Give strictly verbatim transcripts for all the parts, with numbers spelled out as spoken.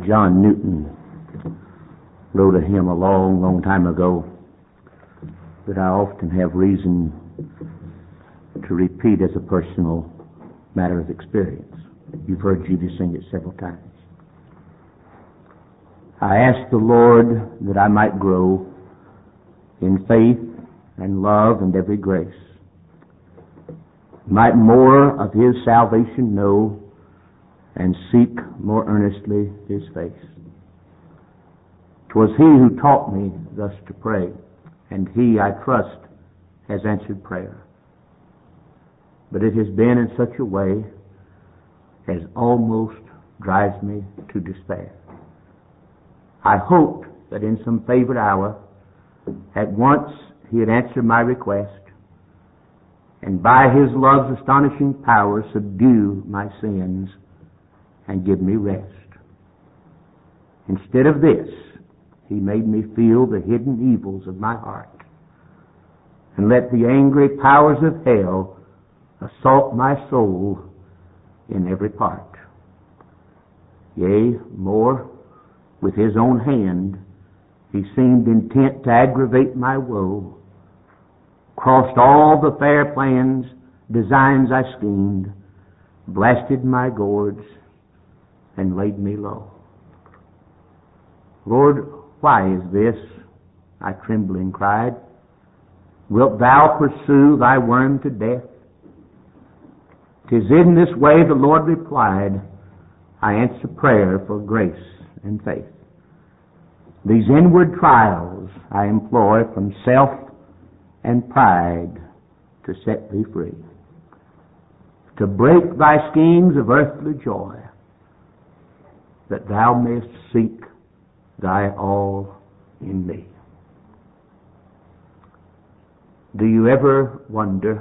John Newton wrote a hymn a long, long time ago that I often have reason to repeat as a personal matter of experience. You've heard Judy sing it several times. I asked the Lord that I might grow in faith and love and every grace, might more of His salvation know and seek more earnestly His face. 'Twas He who taught me thus to pray, and He, I trust, has answered prayer. But it has been in such a way as almost drives me to despair. I hoped that in some favored hour at once He had answered my request, and by His love's astonishing power subdue my sins and give me rest. Instead of this, He made me feel the hidden evils of my heart, and let the angry powers of hell assault my soul in every part. Yea, more, with His own hand, He seemed intent to aggravate my woe, crossed all the fair plans, designs I schemed, blasted my gourds, and laid me low. Lord, why is this? I trembling cried. Wilt Thou pursue Thy worm to death? 'Tis in this way, the Lord replied, I answer prayer for grace and faith. These inward trials I employ from self and pride to set Thee free, to break Thy schemes of earthly joy, that Thou mayest seek Thy all in me. Do you ever wonder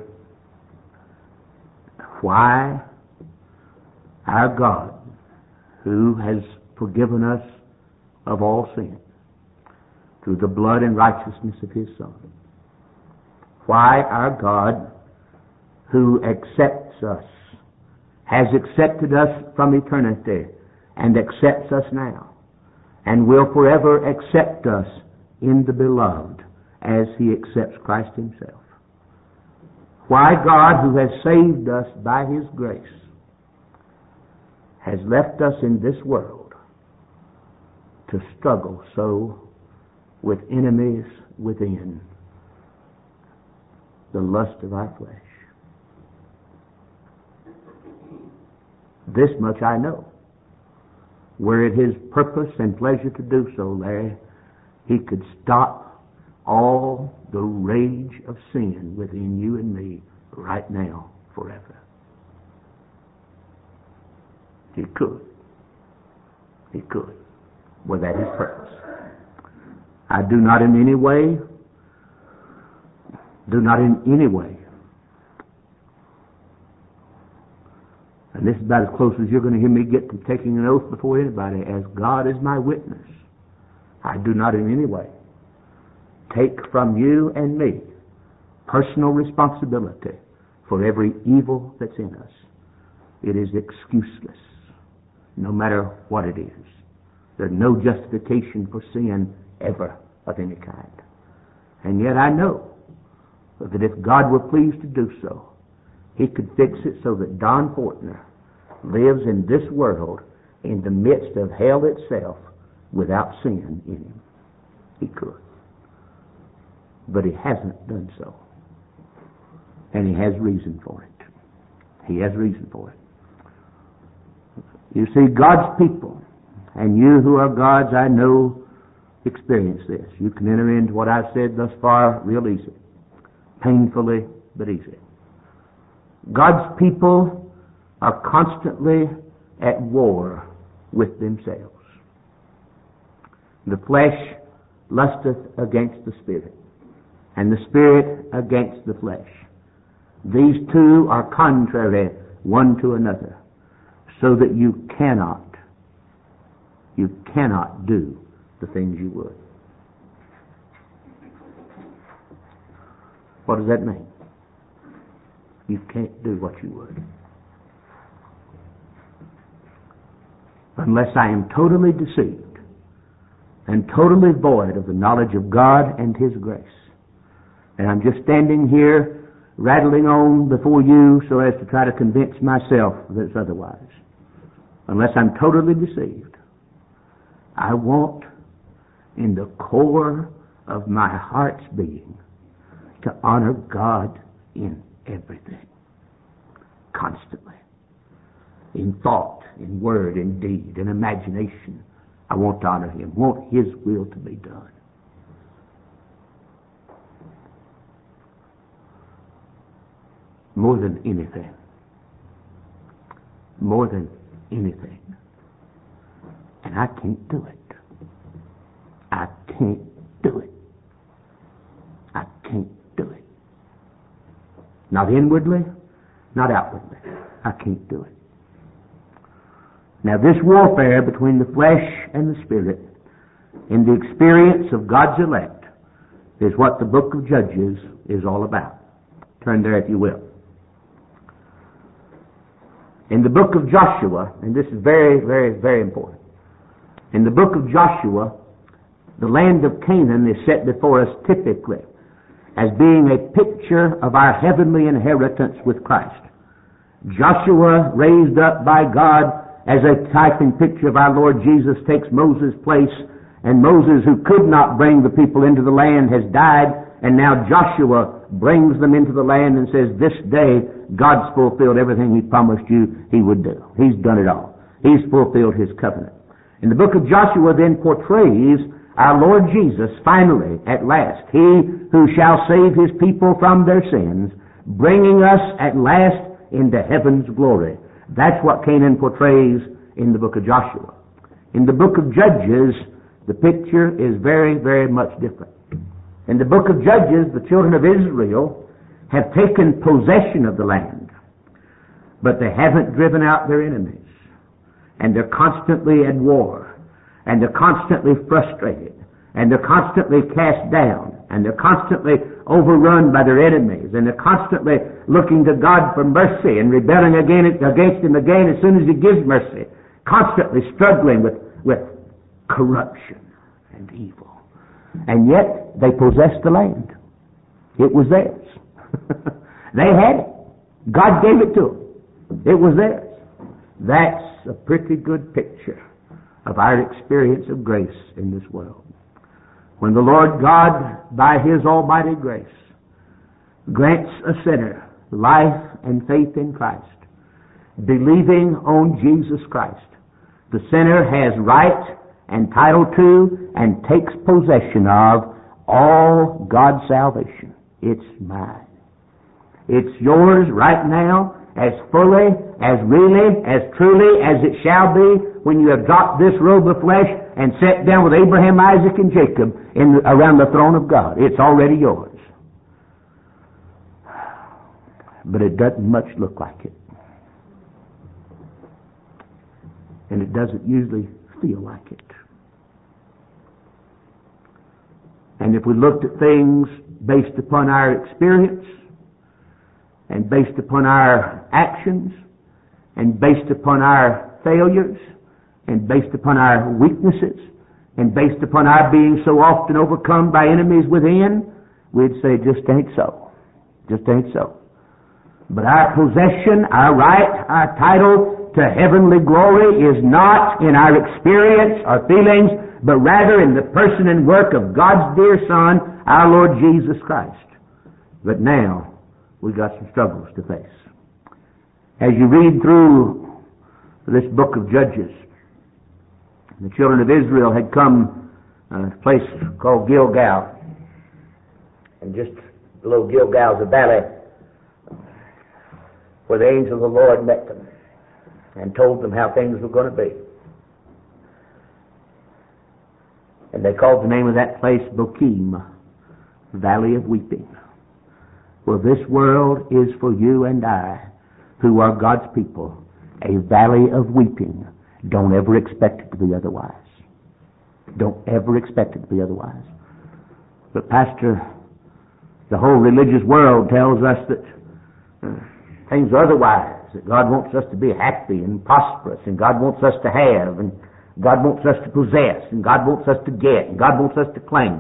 why our God, who has forgiven us of all sin through the blood and righteousness of His Son, why our God, who accepts us, has accepted us from eternity and accepts us now, and will forever accept us in the Beloved as He accepts Christ Himself. Why God, who has saved us by His grace, has left us in this world to struggle so with enemies within, the lust of our flesh. This much I know. Were it His purpose and pleasure to do so, Larry, He could stop all the rage of sin within you and me right now, forever. He could. He could. Were that His purpose. I do not in any way, do not in any way, and this is about as close as you're going to hear me get to taking an oath before anybody, as God is my witness, I do not in any way take from you and me personal responsibility for every evil that's in us. It is excuseless, no matter what it is. There's no justification for sin ever of any kind. And yet I know that if God were pleased to do so, He could fix it so that Don Fortner lives in this world in the midst of hell itself without sin in him. He could. But He hasn't done so. And He has reason for it. He has reason for it. You see, God's people, and you who are God's, I know, experience this. You can enter into what I've said thus far real easy. Painfully, but easy. God's people are constantly at war with themselves. The flesh lusteth against the Spirit, and the Spirit against the flesh. These two are contrary one to another, so that you cannot, you cannot do the things you would. What does that mean? You can't do what you would. unless I am totally deceived and totally void of the knowledge of God and His grace. And I'm just standing here rattling on before you so as to try to convince myself that it's otherwise. Unless I'm totally deceived, I want in the core of my heart's being to honor God in everything, constantly, in thought, in word, in deed, in imagination. I want to honor Him, want His will to be done. More than anything. More than anything. And I can't do it. I can't do it. I can't do it. Not inwardly, not outwardly. I can't do it. Now this warfare between the flesh and the spirit in the experience of God's elect is what the book of Judges is all about. Turn there if you will. In the book of Joshua, and this is very, very, very important. In the book of Joshua, the land of Canaan is set before us typically as being a picture of our heavenly inheritance with Christ. Joshua, raised up by God as a type and picture of our Lord Jesus, takes Moses' place, and Moses, who could not bring the people into the land, has died, and now Joshua brings them into the land and says, this day God's fulfilled everything He promised you He would do. He's done it all. He's fulfilled His covenant. And the book of Joshua then portrays our Lord Jesus finally, at last, He who shall save His people from their sins, bringing us at last into heaven's glory. That's what Canaan portrays in the book of Joshua. In the book of Judges, the picture is very, very much different. In the book of Judges, the children of Israel have taken possession of the land, but they haven't driven out their enemies. And they're constantly at war, and they're constantly frustrated, and they're constantly cast down, and they're constantly overrun by their enemies, and they're constantly looking to God for mercy and rebelling against, against Him again as soon as He gives mercy, constantly struggling with, with corruption and evil. And yet they possessed the land. It was theirs. They had it. God gave it to them. It was theirs. That's a pretty good picture of our experience of grace in this world. When the Lord God, by His almighty grace, grants a sinner life and faith in Christ, believing on Jesus Christ, the sinner has right and title to and takes possession of all God's salvation. It's mine. It's yours right now, as fully, as really, as truly as it shall be when you have dropped this robe of flesh and sat down with Abraham, Isaac, and Jacob in, around the throne of God. It's already yours. But it doesn't much look like it. And it doesn't usually feel like it. And if we looked at things based upon our experience, and based upon our actions, and based upon our failures, and based upon our weaknesses, and based upon our being so often overcome by enemies within, we'd say, just ain't so. Just ain't so. But our possession, our right, our title to heavenly glory is not in our experience or feelings, but rather in the person and work of God's dear Son, our Lord Jesus Christ. But now, we've got some struggles to face. As you read through this book of Judges, the children of Israel had come uh, a place called Gilgal. And just below Gilgal is a valley where the angel of the Lord met them and told them how things were going to be. And they called the name of that place Bochim, Valley of Weeping. Well, this world is for you and I, who are God's people, a valley of weeping. Don't ever expect it to be otherwise. Don't ever expect it to be otherwise. But Pastor, the whole religious world tells us that uh, things are otherwise, that God wants us to be happy and prosperous, and God wants us to have, and God wants us to possess, and God wants us to get, and God wants us to claim.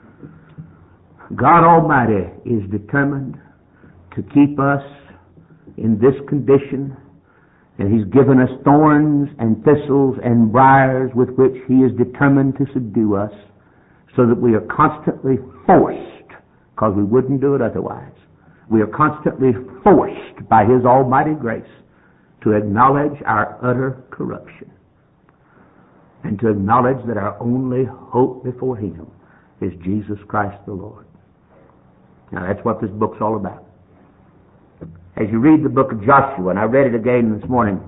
God Almighty is determined to keep us in this condition, and He's given us thorns and thistles and briars with which He is determined to subdue us, so that we are constantly forced, because we wouldn't do it otherwise, we are constantly forced by His almighty grace to acknowledge our utter corruption and to acknowledge that our only hope before Him is Jesus Christ the Lord. Now that's what this book's all about. As you read the book of Joshua, and I read it again this morning,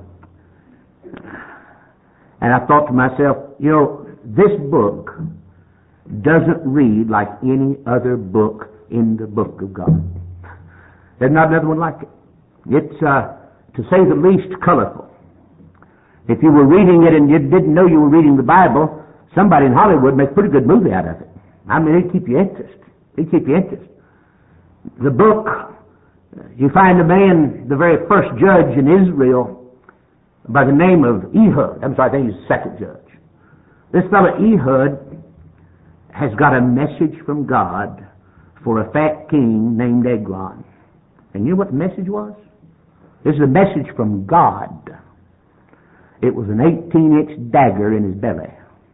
and I thought to myself, you know, this book doesn't read like any other book in the book of God. There's not another one like it. It's, uh, to say the least, colorful. If you were reading it and you didn't know you were reading the Bible, somebody in Hollywood makes a pretty good movie out of it. I mean, it'd keep you interested. It'd keep you interested. The book, you find a man, the very first judge in Israel, by the name of Ehud. I'm sorry, I think he's the second judge. This fellow Ehud has got a message from God for a fat king named Eglon. And you know what the message was? This is a message from God. It was an eighteen-inch dagger in his belly.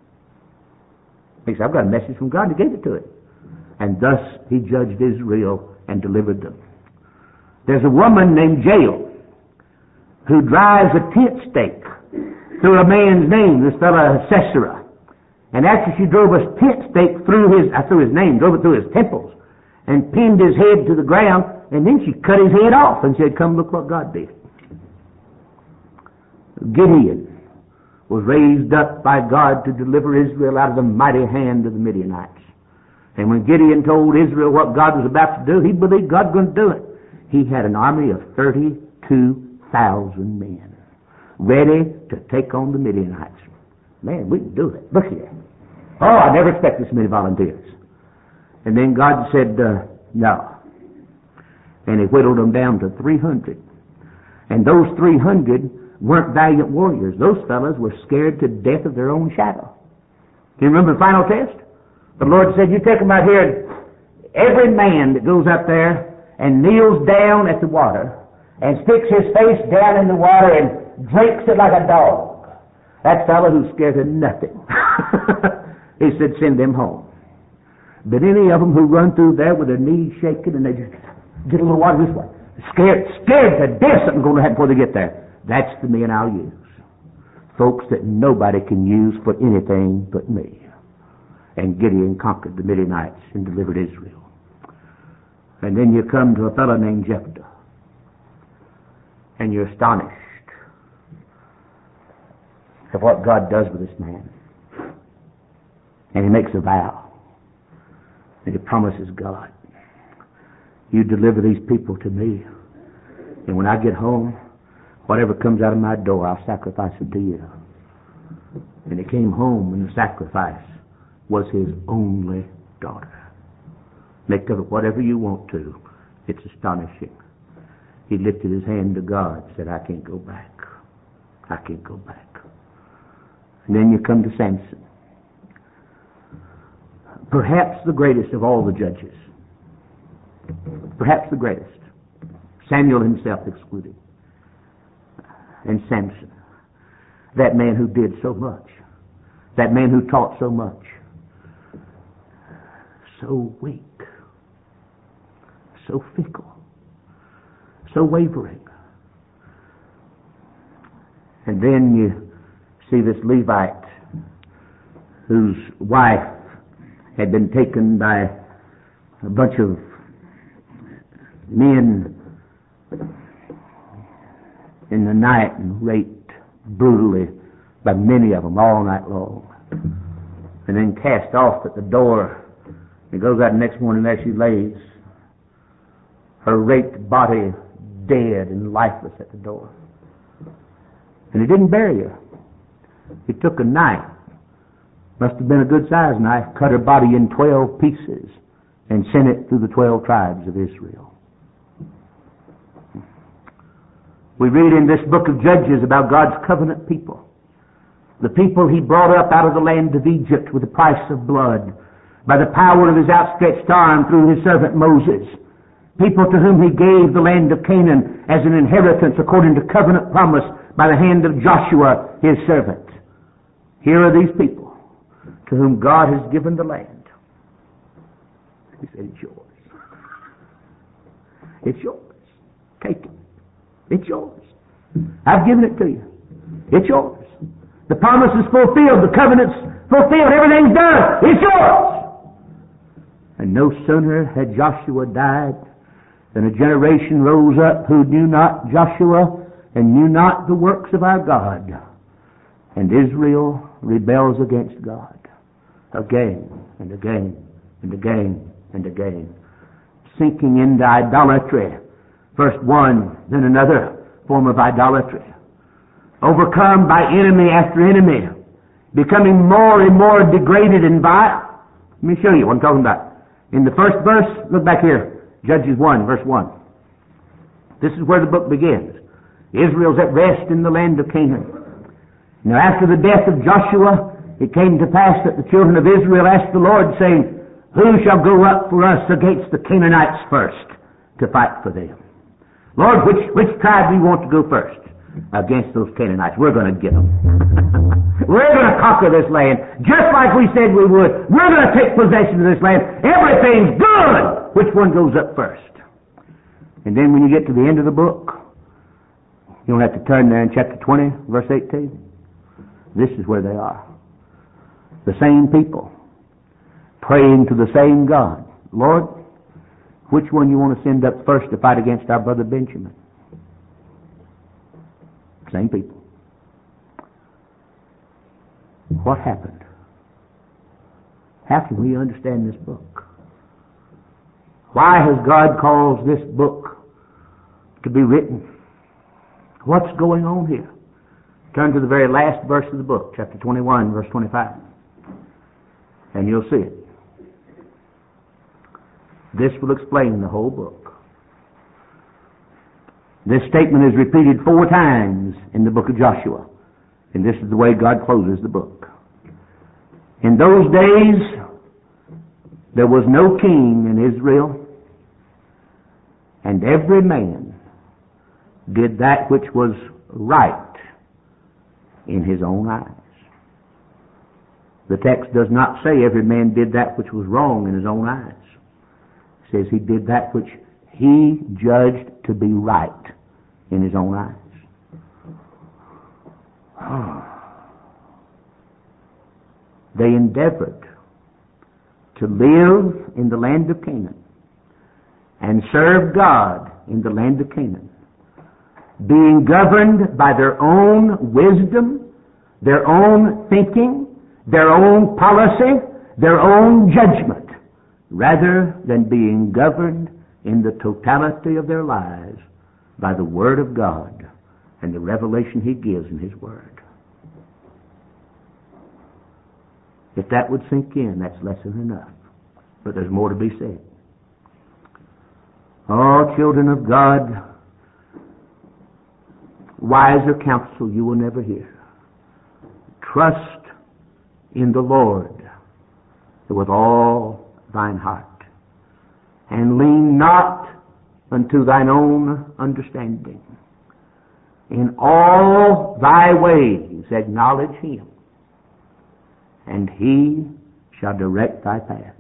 He said, I've got a message from God, and he gave it to him. And thus he judged Israel and delivered them. There's a woman named Jael who drives a tent stake through a man's name, this fellow Sisera. And after she drove a tent stake through his, uh, through his name, drove it through his temples, and pinned his head to the ground, and then she cut his head off and said, come look what God did. Gideon was raised up by God to deliver Israel out of the mighty hand of the Midianites. And when Gideon told Israel what God was about to do, he believed God was going to do it. He had an army of thirty-two thousand men ready to take on the Midianites. Man, we can do it. Look here. Oh, I never expected this many volunteers. And then God said, uh, no. And he whittled them down to three hundred. And those three hundred weren't valiant warriors. Those fellows were scared to death of their own shadow. Do you remember the final test? The Lord said, you take them out here, and every man that goes up there and kneels down at the water and sticks his face down in the water and drinks it like a dog, that fellow who's scared of nothing, he said, send them home. But any of them who run through there with their knees shaking and they just get a little water this way, scared, scared to death something's going to happen before they get there, that's the men I'll use. Folks that nobody can use for anything but me. And Gideon conquered the Midianites and delivered Israel. And then you come to a fellow named Jephthah, and you're astonished at what God does with this man. And he makes a vow, and he promises God, you deliver these people to me, and when I get home, whatever comes out of my door, I'll sacrifice it to you. And he came home, and the sacrifice was his only daughter. Make of it whatever you want to. It's astonishing. He lifted his hand to God and said, I can't go back. I can't go back. And then you come to Samson. Perhaps the greatest of all the judges. Perhaps the greatest. Samuel himself excluded. And Samson. That man who did so much. That man who taught so much. So weak, so fickle, so wavering. And then you see this Levite whose wife had been taken by a bunch of men in the night and raped brutally by many of them all night long, and then cast off at the door. He goes out the next morning, there she lays, her raped body dead and lifeless at the door. And he didn't bury her. He took a knife, must have been a good-sized knife, cut her body in twelve pieces, and sent it through the twelve tribes of Israel. We read in this book of Judges about God's covenant people. The people He brought up out of the land of Egypt with the price of blood, by the power of His outstretched arm through His servant Moses. People to whom He gave the land of Canaan as an inheritance according to covenant promise by the hand of Joshua, His servant. Here are these people to whom God has given the land. He said, it's yours. It's yours. Take it. It's yours. I've given it to you. It's yours. The promise is fulfilled. The covenant's fulfilled. Everything's done. It's yours. And no sooner had Joshua died than a generation rose up who knew not Joshua and knew not the works of our God. And Israel rebels against God again and again and again and again, sinking into idolatry. First one, then another form of idolatry. Overcome by enemy after enemy, becoming more and more degraded and vile. Let me show you what I'm talking about. In the first verse, look back here, Judges one, verse one. This is where the book begins. Israel's at rest in the land of Canaan. Now after the death of Joshua, it came to pass that the children of Israel asked the Lord, saying, who shall go up for us against the Canaanites first to fight for them? Lord, which, which tribe do you want to go first against those Canaanites? We're going to get them. We're going to conquer this land just like we said we would. We're going to take possession of this land. Everything's good. Which one goes up first? And then when you get to the end of the book, you don't have to turn there in chapter twenty, verse eighteen. This is where they are. The same people praying to the same God. Lord, which one you want to send up first to fight against our brother Benjamin? Same people. What happened? How can we understand this book? Why has God caused this book to be written? What's going on here? Turn to the very last verse of the book, chapter twenty-one, verse twenty-five. And you'll see it. This will explain the whole book. This statement is repeated four times in the book of Joshua. And this is the way God closes the book. In those days, there was no king in Israel, and every man did that which was right in his own eyes. The text does not say every man did that which was wrong in his own eyes. It says he did that which he judged to be right in his own eyes. They endeavored to live in the land of Canaan and serve God in the land of Canaan, being governed by their own wisdom, their own thinking, their own policy, their own judgment, rather than being governed in the totality of their lives by the Word of God and the revelation He gives in His Word. If that would sink in, that's less than enough. But there's more to be said. Oh, children of God, wiser counsel you will never hear. Trust in the Lord with all thine heart, and lean not unto thine own understanding. In all thy ways acknowledge Him, and He shall direct thy paths.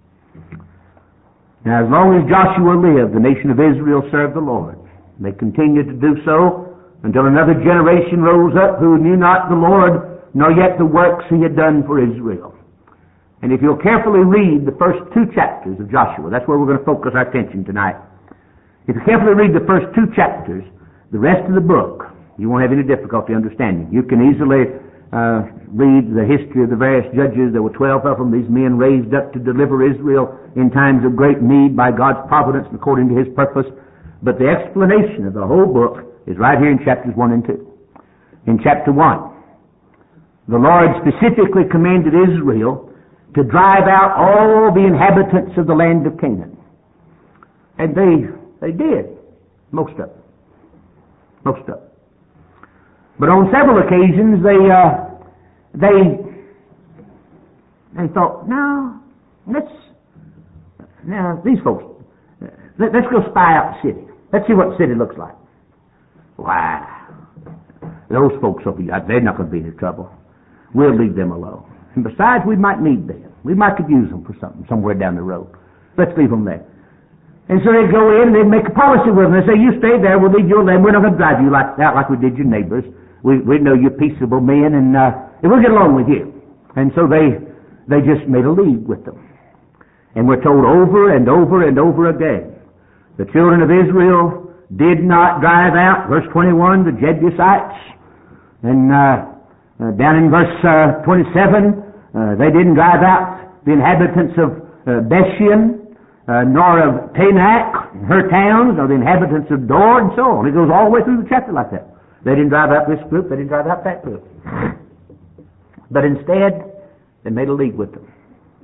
Now, as long as Joshua lived, the nation of Israel served the Lord. They continued to do so until another generation rose up who knew not the Lord, nor yet the works He had done for Israel. And if you'll carefully read the first two chapters of Joshua, that's where we're going to focus our attention tonight. If you carefully read the first two chapters, the rest of the book, you won't have any difficulty understanding. You can easily uh, read the history of the various judges. There were twelve of them, these men raised up to deliver Israel in times of great need by God's providence and according to His purpose. But the explanation of the whole book is right here in chapters one and two. In chapter one, the Lord specifically commanded Israel to drive out all the inhabitants of the land of Canaan. And they they did, most of them. Most of them. But on several occasions, they uh, they they thought, no, let's now these folks, let, let's go spy out the city. Let's see what the city looks like. Why, those folks will be, they're not going to be any trouble. We'll leave them alone. And besides, we might need them. We might could use them for something somewhere down the road. Let's leave them there. And so they'd go in and they'd make a policy with them. They'd say, you stay there, we'll leave your land. We're not going to drive you like that, like we did your neighbors. We we know you're peaceable men, and, uh, and we'll get along with you. And so they they just made a league with them. And we're told over and over and over again, the children of Israel did not drive out, verse twenty-one, the Jebusites. And uh, uh, down in verse uh, twenty-seven, uh, they didn't drive out the inhabitants of uh, Beshian, uh, nor of Tanakh, and her towns, nor the inhabitants of Dor, and so on. It goes all the way through the chapter like that. They didn't drive out this group, they didn't drive out that group. But instead, they made a league with them.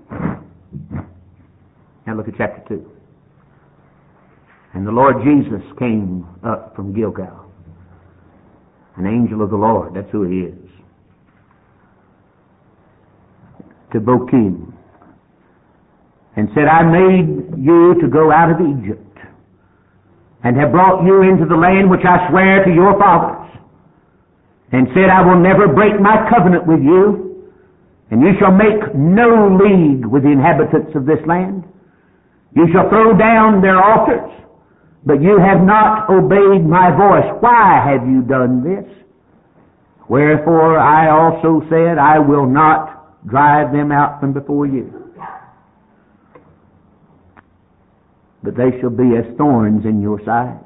Now look at chapter two. And the Lord Jesus came up from Gilgal. An angel of the Lord, that's who he is. To Bochim. And said, I made you to go out of Egypt, and have brought you into the land which I swear to your fathers, and said, I will never break my covenant with you, and you shall make no league with the inhabitants of this land. You shall throw down their altars, but you have not obeyed my voice. Why have you done this? Wherefore I also said, I will not drive them out from before you, but they shall be as thorns in your sides.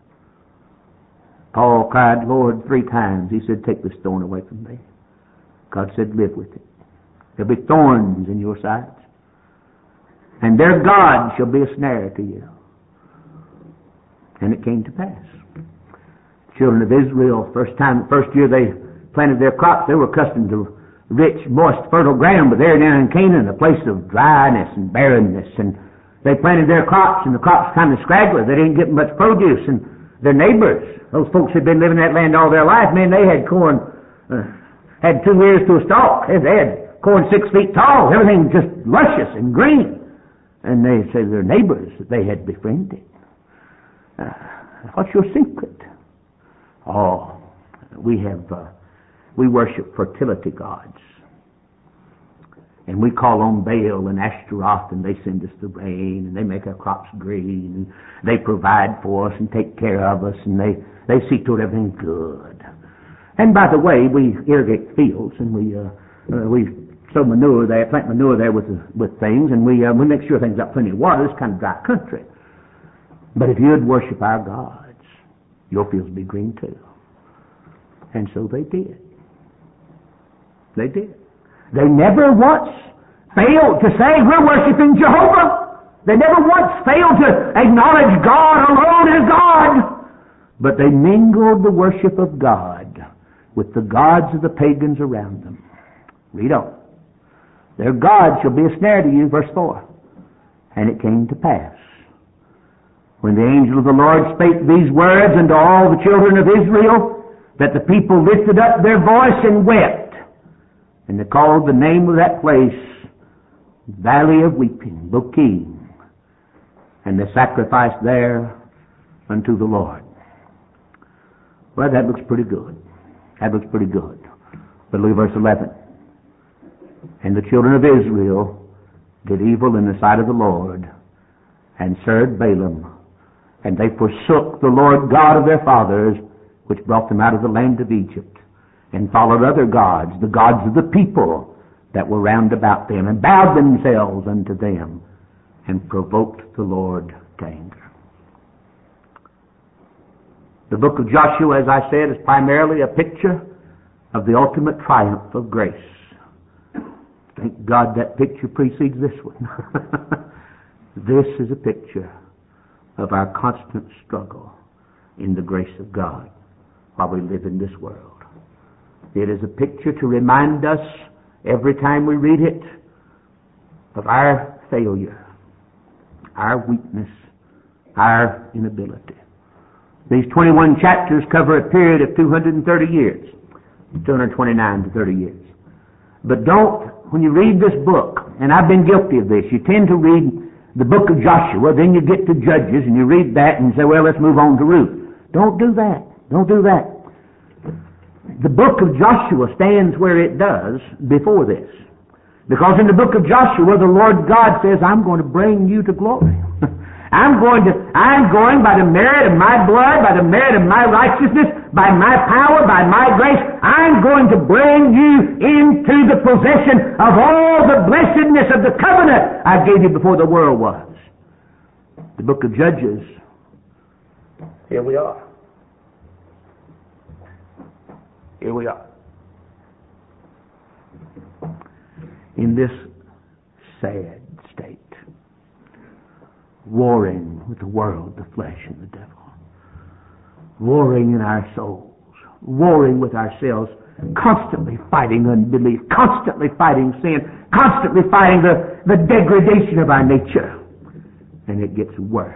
Paul cried, Lord, three times. He said, take this thorn away from me. God said, live with it. There'll be thorns in your sides, and their God shall be a snare to you. And it came to pass. Children of Israel, first time, first year they planted their crops, they were accustomed to rich, moist, fertile ground, but they're now in Canaan, a place of dryness and barrenness, and they planted their crops, and the crops kind of scraggly. They didn't get much produce, and their neighbors, those folks who'd been living in that land all their life, man, they had corn, uh, had two ears to a stalk. They had corn six feet tall, everything just luscious and green. And they say their neighbors that they had befriended. Uh, what's your secret? Oh, we have, uh, we worship fertility gods. And we call on Baal and Ashtaroth, and they send us the rain, and they make our crops green, and they provide for us and take care of us, and they, they see to it everything's good. And by the way, we irrigate fields, and we uh, uh, we sow manure there, plant manure there with with things, and we uh, we make sure things got plenty of water. It's kind of dry country. But if you'd worship our gods, your fields would be green too. And so they did. They did. They never once failed to say, we're worshiping Jehovah. They never once failed to acknowledge God alone as God. But they mingled the worship of God with the gods of the pagans around them. Read on. Their God shall be a snare to you, verse four. And it came to pass, when the angel of the Lord spake these words unto all the children of Israel, that the people lifted up their voice and wept. And they called the name of that place Valley of Weeping, Bochim. And they sacrificed there unto the Lord. Well, that looks pretty good. That looks pretty good. But look at verse eleven. And the children of Israel did evil in the sight of the Lord, and served Balaam. And they forsook the Lord God of their fathers, which brought them out of the land of Egypt, and followed other gods, the gods of the people that were round about them, and bowed themselves unto them, and provoked the Lord to anger. The book of Joshua, as I said, is primarily a picture of the ultimate triumph of grace. Thank God that picture precedes this one. This is a picture of our constant struggle in the grace of God while we live in this world. It is a picture to remind us every time we read it of our failure, our weakness, our inability. These twenty-one chapters cover a period of two hundred thirty years, two hundred twenty-nine to thirty years. But don't, when you read this book, and I've been guilty of this, you tend to read the book of Joshua, then you get to Judges, and you read that and say, well, let's move on to Ruth. Don't do that. Don't do that. The book of Joshua stands where it does before this. Because in the book of Joshua, the Lord God says, I'm going to bring you to glory. I'm going to, I'm going by the merit of my blood, by the merit of my righteousness, by my power, by my grace, I'm going to bring you into the possession of all the blessedness of the covenant I gave you before the world was. The book of Judges, here we are. Here we are. In this sad state, warring with the world, the flesh, and the devil. Warring in our souls. Warring with ourselves. Constantly fighting unbelief. Constantly fighting sin. Constantly fighting the, the degradation of our nature. And it gets worse.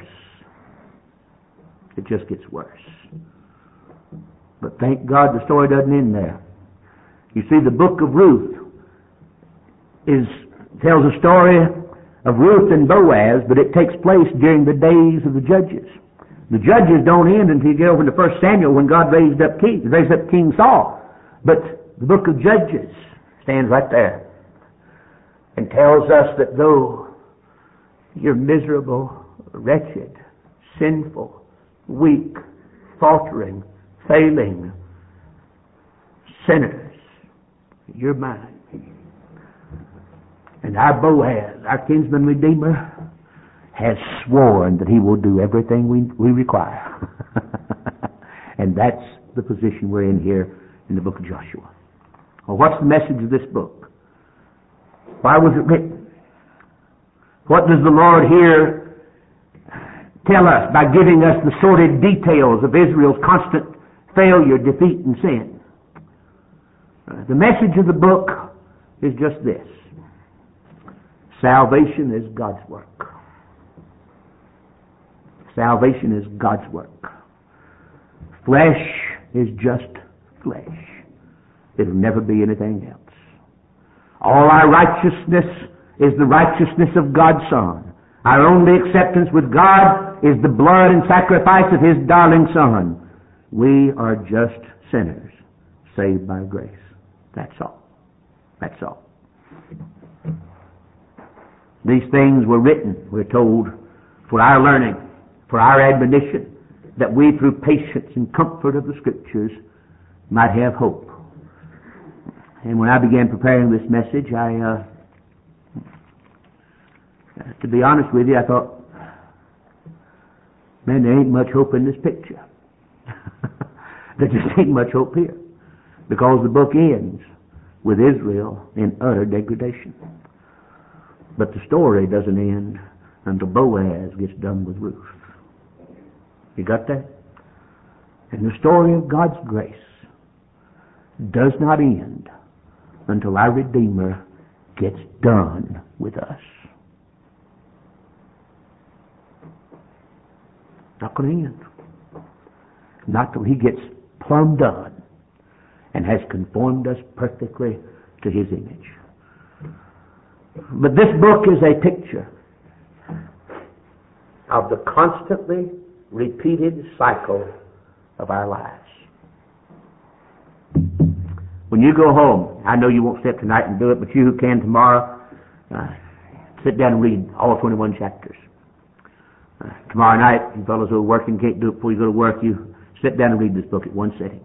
It just gets worse. But thank God the story doesn't end there. You see, the book of Ruth is tells a story of Ruth and Boaz, but it takes place during the days of the Judges. The Judges don't end until you get over to First Samuel when God raised up King, raised up King Saul. But the book of Judges stands right there and tells us that though you're miserable, wretched, sinful, weak, faltering, failing sinners, you're mine. And our Boaz, our kinsman redeemer, has sworn that he will do everything we, we require. And that's the position we're in here in the book of Joshua. Well, what's the message of this book? Why was it written? What does the Lord here tell us by giving us the sordid details of Israel's constant failure, defeat, and sin? Uh, the message of the book is just this. Salvation is God's work. Salvation is God's work. Flesh is just flesh. It'll never be anything else. All our righteousness is the righteousness of God's Son. Our only acceptance with God is the blood and sacrifice of His darling Son. We are just sinners saved by grace. That's all. That's all. These things were written, we're told, for our learning, for our admonition, that we through patience and comfort of the Scriptures might have hope. And when I began preparing this message, I, uh, to be honest with you, I thought, man, there ain't much hope in this picture. There just ain't much hope here. Because the book ends with Israel in utter degradation. But the story doesn't end until Boaz gets done with Ruth. You got that? And the story of God's grace does not end until our Redeemer gets done with us. Not going to end. Not till He gets plumb done and has conformed us perfectly to His image. But this book is a picture of the constantly repeated cycle of our lives. When you go home, I know you won't sit tonight and do it, but you who can tomorrow, uh, sit down and read all twenty-one chapters. Uh, tomorrow night, you fellows who are working can't do it before you go to work, you sit down and read this book at one sitting.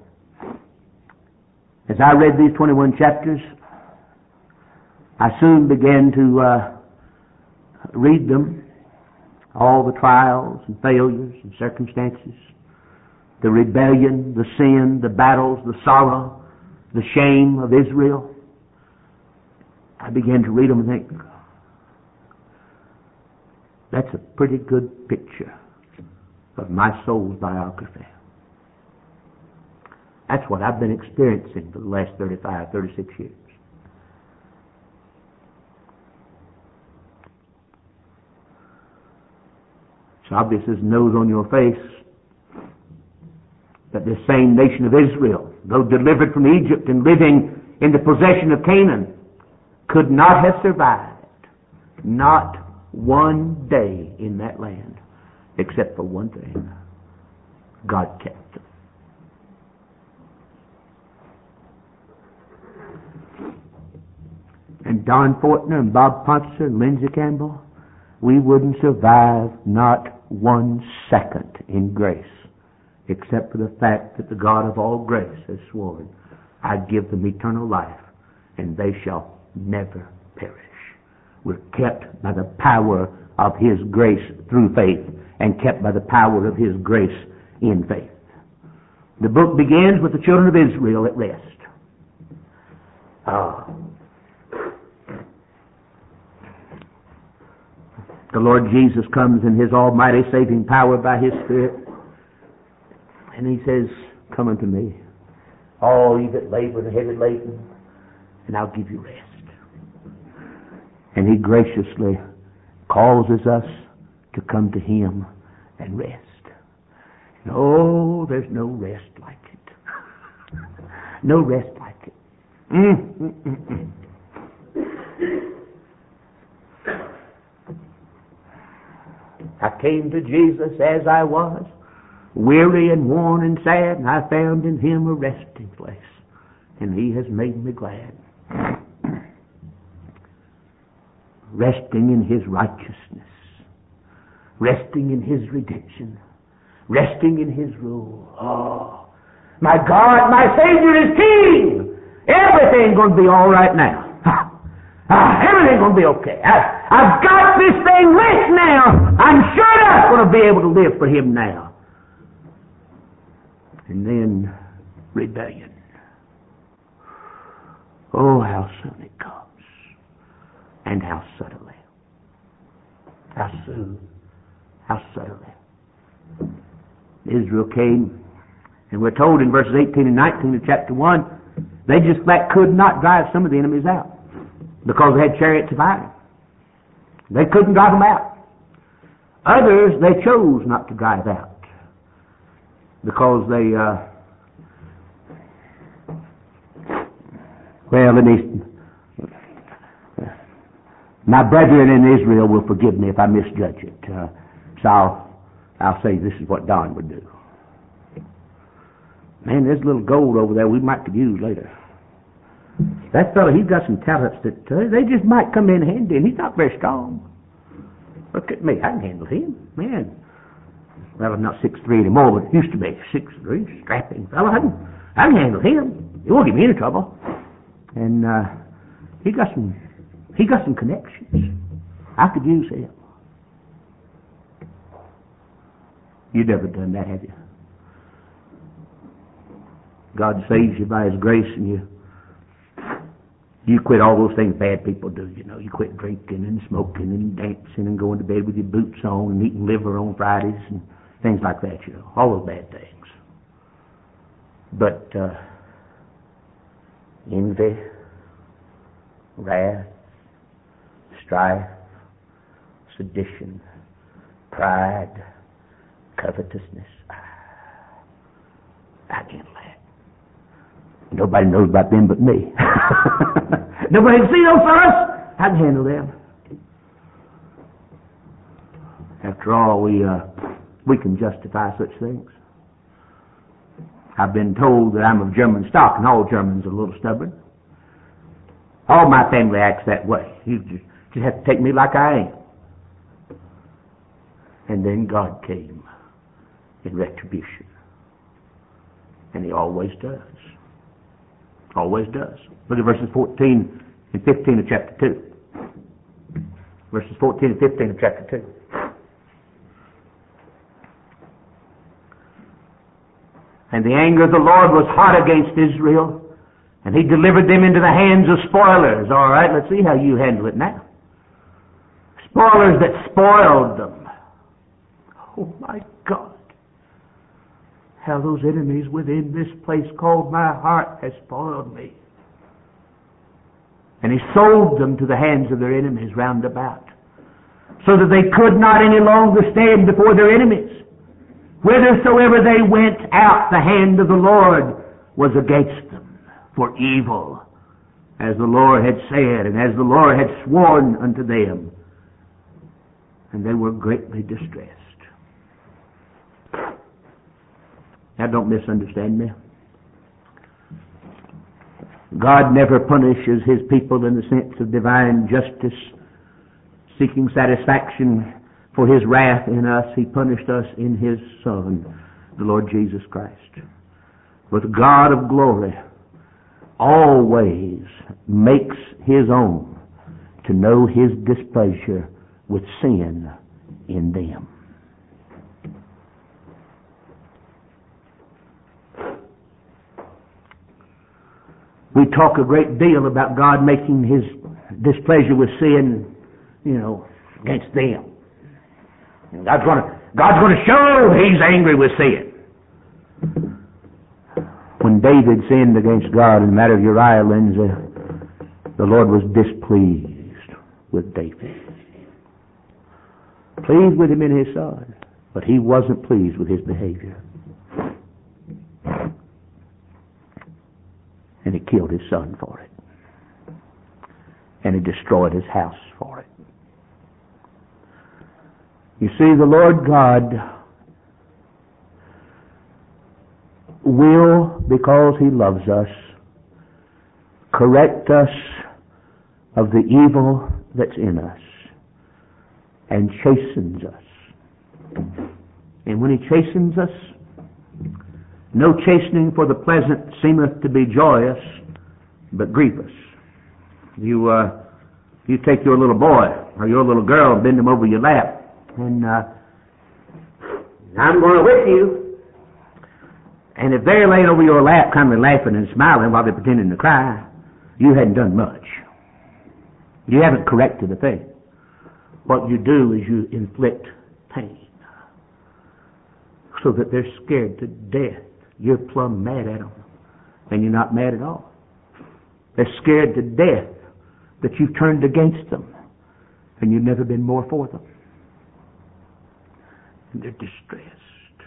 As I read these twenty-one chapters, I soon began to uh, read them, all the trials and failures and circumstances, the rebellion, the sin, the battles, the sorrow, the shame of Israel. I began to read them and think, that's a pretty good picture of my soul's biography. That's what I've been experiencing for the last thirty-five, thirty-six years. It's obvious there's a nose on your face. that this same nation of Israel, though delivered from Egypt and living in the possession of Canaan, could not have survived not one day in that land, except for one thing: God kept them. And Don Fortner and Bob Poncer and Lindsey Campbell, we wouldn't survive not one second in grace, except for the fact that the God of all grace has sworn, I give them eternal life, and they shall never perish. We're kept by the power of His grace through faith, and kept by the power of His grace in faith. The book begins with the children of Israel at rest. Ah. The Lord Jesus comes in His almighty saving power by His Spirit, and He says, come unto me, all ye that labor and are heavy laden, and I'll give you rest. And He graciously causes us to come to Him and rest. And oh, there's no rest like it. No rest like it. Mm, mm, mm, mm. I came to Jesus as I was, weary and worn and sad, and I found in Him a resting place, and He has made me glad. Resting in His righteousness, resting in His redemption, resting in His rule. Oh, my God, my Savior is King! Everything's going to be all right now. Ah, everything's going to be okay. I, I've got this thing licked now. I'm sure enough going to be able to live for Him now. And then rebellion. Oh, how soon it comes. And how subtly. How soon. How subtly. Israel came, and we're told in verses eighteen and nineteen of chapter one, they just flat could not drive some of the enemies out, because they had chariots of iron. They couldn't drive them out. Others they chose not to drive out, because they, uh, well, let me, my brethren in Israel will forgive me if I misjudge it. Uh, so I'll, I'll say this is what Don would do. Man, there's a little gold over there we might could use later. That fellow, he's got some talents that uh, they just might come in handy, and he's not very strong. Look at me, I can handle him. Man, well, I'm not six three anymore, but used to be six three, strapping fellow. I can, I can handle him. He won't give me any trouble. And uh, he got some, he got some connections. I could use him. You've never done that, have you? God saves you by His grace, and you you quit all those things bad people do. You know, you quit drinking and smoking and dancing and going to bed with your boots on and eating liver on Fridays and things like that. You know, all those bad things. But uh, envy, wrath, strife, sedition, pride, covetousness, I can't laugh. Nobody knows about them but me. Nobody can see those fellas. I can handle them. After all, we uh, we can justify such things. I've been told that I'm of German stock, and all Germans are a little stubborn. All my family acts that way. You just, just have to take me like I am. And then God came in retribution. And He always does. Always does. Look at verses fourteen and fifteen of chapter two. Verses fourteen and fifteen of chapter two. And the anger of the Lord was hot against Israel, and He delivered them into the hands of spoilers. All right, let's see how you handle it now. Spoilers that spoiled them. Oh my God. How those enemies within this place called my heart has spoiled me. And He sold them to the hands of their enemies round about, so that they could not any longer stand before their enemies. Whithersoever they went out, the hand of the Lord was against them for evil, as the Lord had said, and as the Lord had sworn unto them. And they were greatly distressed. Now don't misunderstand me. God never punishes His people in the sense of divine justice, seeking satisfaction for His wrath in us. He punished us in His Son, the Lord Jesus Christ. But the God of glory always makes His own to know His displeasure with sin in them. We talk a great deal about God making His displeasure with sin, you know, against them. God's going to God's going to show He's angry with sin. When David sinned against God in the matter of Uriah, Lindsay, the Lord was displeased with David. Pleased with him in his son, but He wasn't pleased with his behavior. And He killed his son for it. And He destroyed his house for it. You see, the Lord God will, because He loves us, correct us of the evil that's in us and chastens us. And when He chastens us, no chastening for the pleasant seemeth to be joyous, but grievous. You uh, you take your little boy or your little girl and bend him over your lap, and uh, I'm going to whip you. And if they're laying over your lap, kind of laughing and smiling while they're pretending to cry, you hadn't done much. You haven't corrected a thing. What you do is you inflict pain, so that they're scared to death. You're plumb mad at them, and you're not mad at all. They're scared to death that you've turned against them, and you've never been more for them. And they're distressed.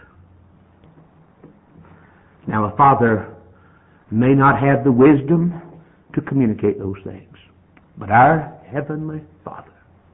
Now, a father may not have the wisdom to communicate those things, but our Heavenly Father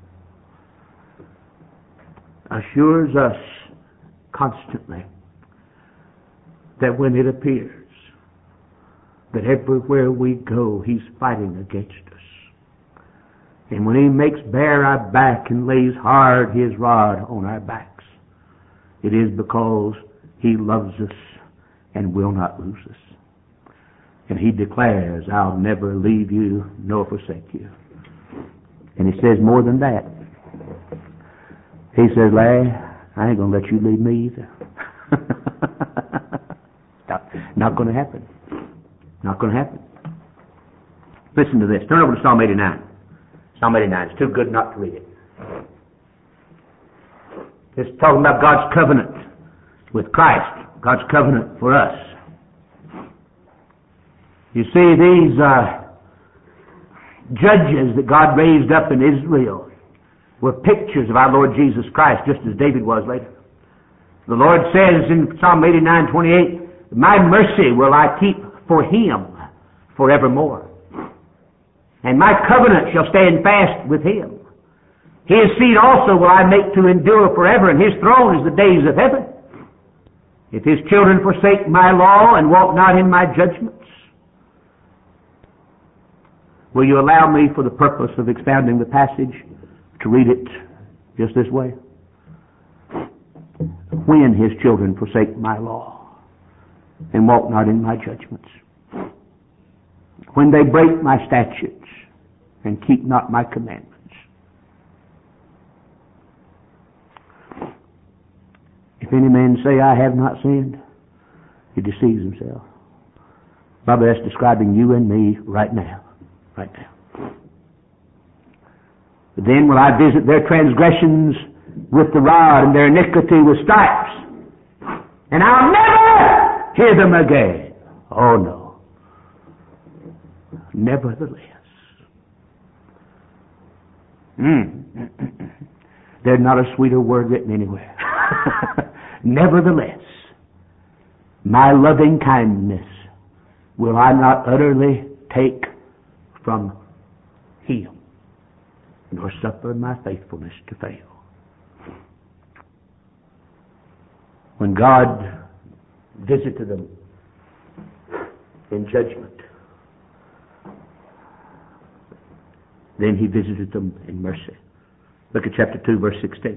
assures us constantly that when it appears that everywhere we go He's fighting against us, and when He makes bare our back and lays hard His rod on our backs, it is because He loves us and will not lose us. And He declares, I'll never leave you nor forsake you. And He says more than that. He says, Larry, I ain't going to let you leave me either. not, not going to happen. Not going to happen. Listen to this. Turn over to Psalm eighty-nine. Psalm eighty-nine. It's too good not to read it. It's talking about God's covenant with Christ. God's covenant for us. You see, these uh, judges that God raised up in Israel were pictures of our Lord Jesus Christ, just as David was later. The Lord says in Psalm eighty-nine twenty-eight, my mercy will I keep for Him forevermore, and my covenant shall stand fast with Him. His seed also will I make to endure forever, and His throne is the days of heaven. If His children forsake my law and walk not in my judgments, will you allow me, for the purpose of expounding the passage, to read it just this way? When His children forsake my law and walk not in my judgments, when they break my statutes and keep not my commandments. If any man say, I have not sinned, he deceives himself. Bobby, that's describing you and me right now. Right now. Then will I visit their transgressions with the rod and their iniquity with stripes, and I'll never hear them again. Oh no. Nevertheless. Mm. There's not a sweeter word written anywhere Nevertheless, my loving kindness will I not utterly take from him, nor suffer my faithfulness to fail. When God visited them in judgment, then he visited them in mercy. Look at chapter two, verse sixteen.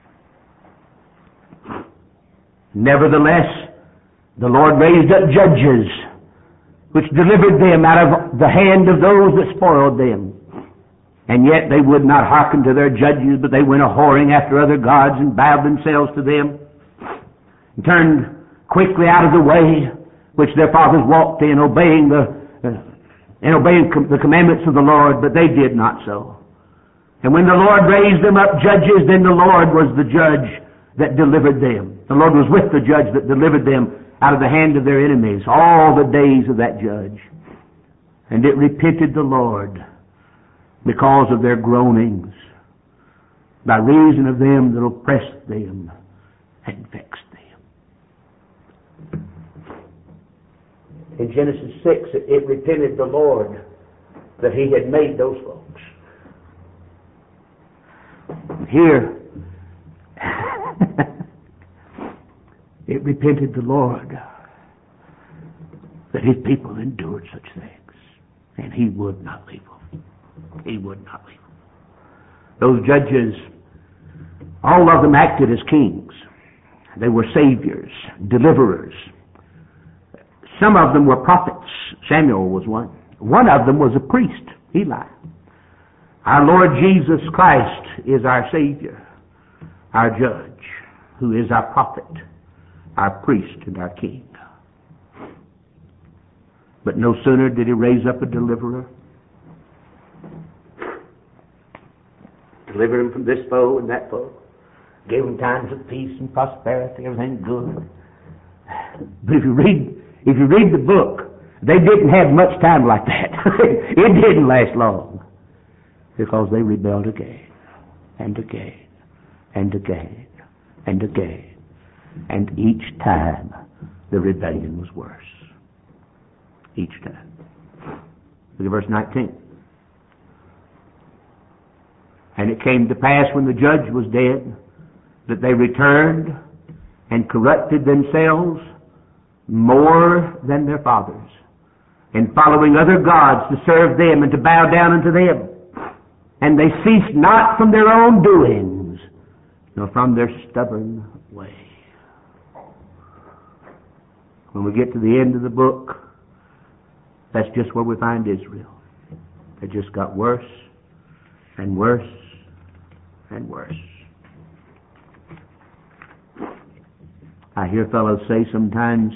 Nevertheless, the Lord raised up judges, which delivered them out of the hand of those that spoiled them. And yet they would not hearken to their judges, but they went a whoring after other gods and bowed themselves to them, and turned quickly out of the way which their fathers walked in, obeying the uh, and obeying com- the commandments of the Lord, but they did not so. And when the Lord raised them up judges, then the Lord was the judge that delivered them. The Lord was with the judge that delivered them out of the hand of their enemies all the days of that judge. And it repented the Lord because of their groanings, by reason of them that oppressed them and vexed them. In Genesis six, it, it repented the Lord that he had made those folks. Here, it repented the Lord that his people endured such things, and he would not leave them. He would not leave them. Those judges, all of them acted as kings. They were saviors, deliverers. Some of them were prophets. Samuel was one. One of them was a priest, Eli. Our Lord Jesus Christ is our Savior, our Judge, who is our prophet, our priest, and our King. But no sooner did he raise up a deliverer, deliver him from this foe and that foe, gave him times of peace and prosperity, everything good. But if you read If you read the book, they didn't have much time like that. It didn't last long. Because they rebelled again, and again, and again, and again. And each time, the rebellion was worse. Each time. Look at verse nineteen. And it came to pass when the judge was dead, that they returned and corrupted themselves more than their fathers, and following other gods to serve them and to bow down unto them. And they ceased not from their own doings, nor from their stubborn way. When we get to the end of the book, that's just where we find Israel. It just got worse and worse and worse. I hear fellows say sometimes,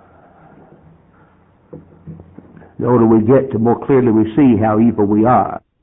the older we get, the more clearly we see how evil we are.